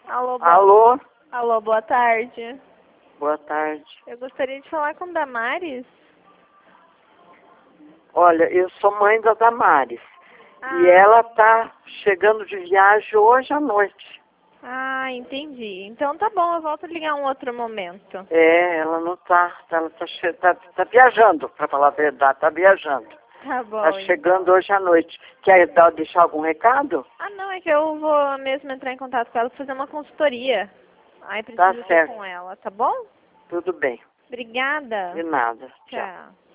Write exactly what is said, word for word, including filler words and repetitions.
Alô, boa... Alô? Alô, boa tarde. Boa tarde. Eu gostaria de falar com Damares. Olha, eu sou mãe da Damares. Ah. E ela tá chegando de viagem hoje à noite. Ah, entendi. Então tá bom, eu volto a ligar um outro momento. É, ela não tá, ela tá, che tá, tá viajando, para falar a verdade, tá viajando. Tá bom. Tá chegando hoje à noite. Quer dar, deixar algum recado? Ah, não, é que eu vou mesmo entrar em contato com ela para fazer uma consultoria. Aí Tá preciso ter certo. com ela, tá bom? Tudo bem. Obrigada. De nada. Tchau. Tchau.